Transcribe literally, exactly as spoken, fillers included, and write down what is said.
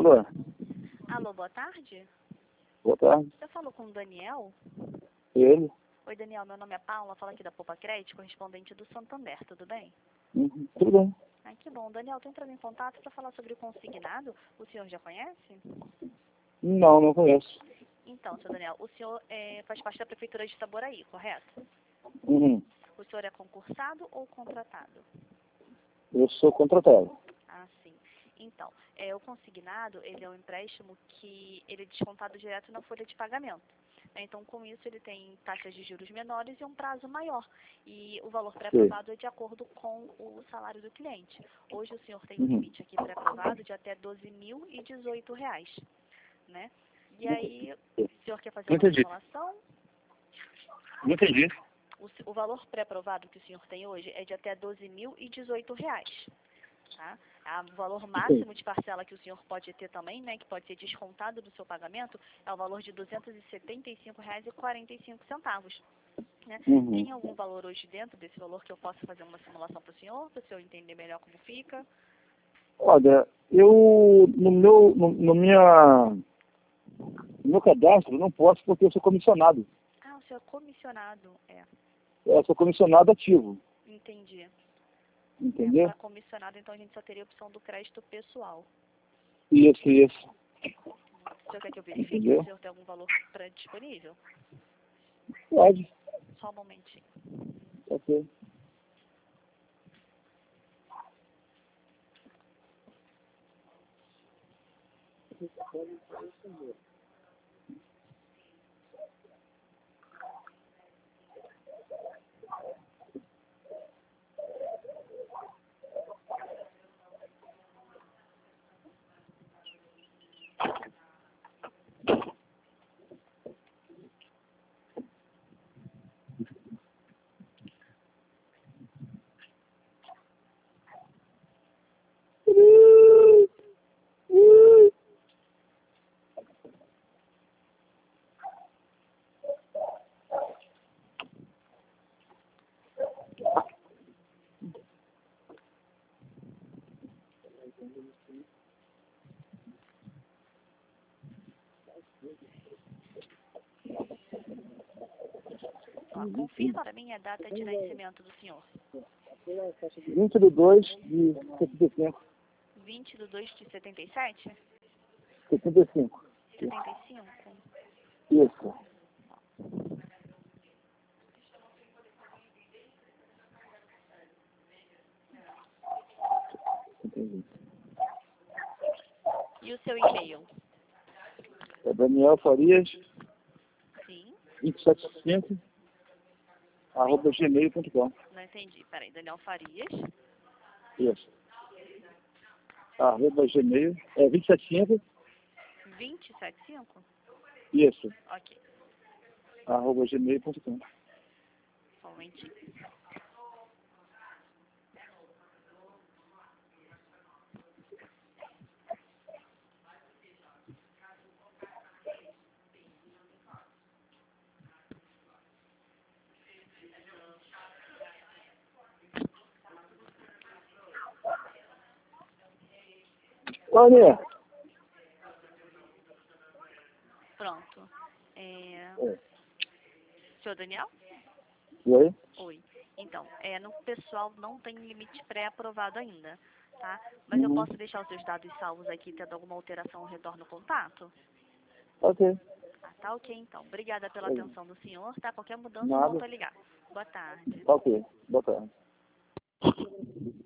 Alô? Alô, boa tarde. Boa tarde. Você falou com o Daniel? Ele? Oi, Daniel, meu nome é Paula, falo aqui da Poupa Crédito, correspondente do Santander, tudo bem? Uhum. Tudo bem. Ah, que bom. Daniel, estou entrando em contato para falar sobre o consignado. O senhor já conhece? Não, não conheço. Então, seu Daniel, o senhor é, faz parte da Prefeitura de Itaboraí, correto? Uhum. O senhor é concursado ou contratado? Eu sou contratado. Ah, sim. Então, é, o consignado, ele é um empréstimo que ele é descontado direto na folha de pagamento. Então, com isso, ele tem taxas de juros menores e um prazo maior. E o valor pré-aprovado é de acordo com o salário do cliente. Hoje, o senhor tem um Uhum. limite aqui pré-aprovado de até doze mil e dezoito reais, né? E aí, o senhor quer fazer Não uma entendi. simulação? Não entendi. O, se- o valor pré-aprovado que o senhor tem hoje é de até doze mil e dezoito reais. Tá? Ah, o valor máximo de parcela que o senhor pode ter também, né, que pode ser descontado do seu pagamento, é o valor de duzentos e setenta e cinco reais e quarenta e cinco centavos. Né? Uhum. Tem algum valor hoje dentro desse valor que eu possa fazer uma simulação para o senhor, para o senhor entender melhor como fica? Olha, eu no meu, no, no minha, no meu cadastro não posso porque eu sou comissionado. Ah, o senhor é comissionado, é, Eu sou comissionado ativo, entendi. É, entendeu? para comissionado, então a gente só teria a opção do crédito pessoal. Isso, isso. O senhor quer que eu verifique se Entendeu? o senhor tem algum valor pra, disponível? Pode. Só um momentinho. Ok. Ó, confirma para mim a data de nascimento do senhor. vinte de dois de setenta e cinco. vinte de dois de setenta e sete? setenta e cinco. setenta e cinco? Isso. Entendi. E o seu e-mail? É Daniel Farias, Sim? vinte e sete cinco, arroba gmail ponto com. Não entendi. Peraí, Daniel Farias. Isso. Arroba gmail. É vinte e sete cinco. vinte e sete cinco? Isso. Ok. Arroba gmail ponto com. Só um momentinho. Olha. Pronto. É... É. Senhor Daniel? Oi? Oi. Então, é, no pessoal não tem limite pré-aprovado ainda, tá? Mas eu Uhum. posso deixar os seus dados salvos aqui, tendo alguma alteração, eu retorno o contato? Ok. Ah, tá ok, então. Obrigada pela atenção do senhor, tá? Qualquer mudança, eu Nada. volto a ligar. Boa tarde. Ok. Boa tarde.